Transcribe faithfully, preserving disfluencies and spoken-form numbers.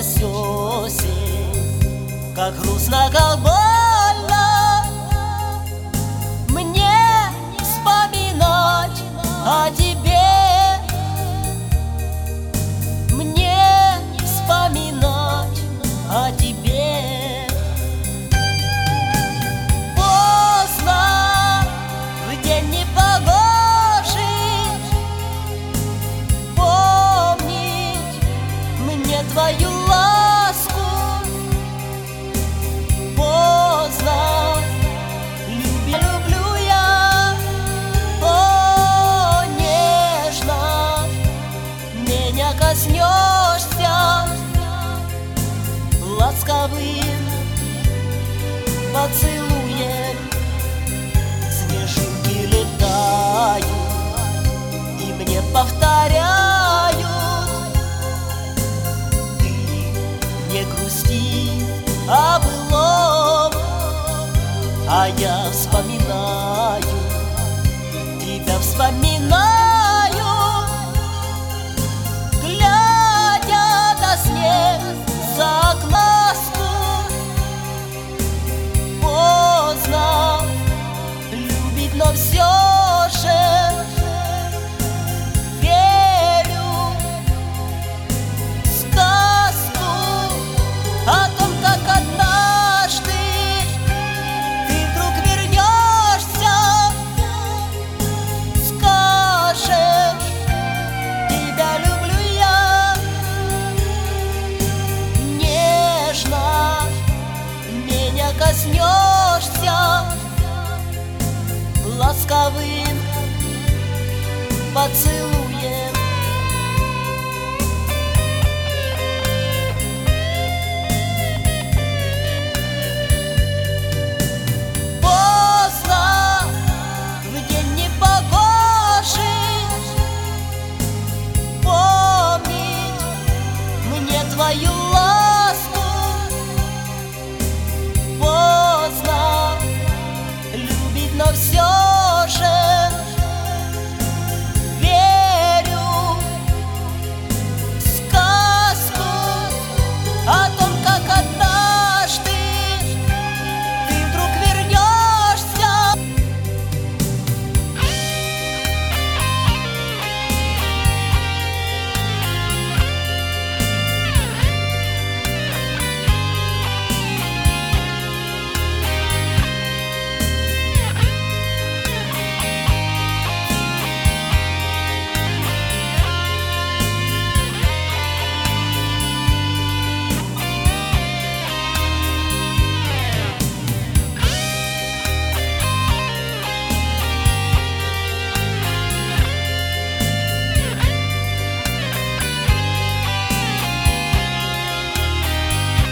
осень, как грустно, как больно мне вспоминать о тебе, мне вспоминать о тебе. Поздно в день непогожий помнить мне твою ласку. Поздно, люби, люблю я, о, нежно меня коснешься ласковым поцелуем. Снежинки летают и мне повторяют: ты не грусти о былом, а я вспоминаю, тебя вспоминаю, глядя на снег за окнаску. Поздно любить, но все же верю в сказку о том, как однажды ты вдруг вернешься, скажешь: тебя люблю я. Нежно меня коснешься ласковым поцелуем. Поздно в день непогожий помнить мне твою ласку.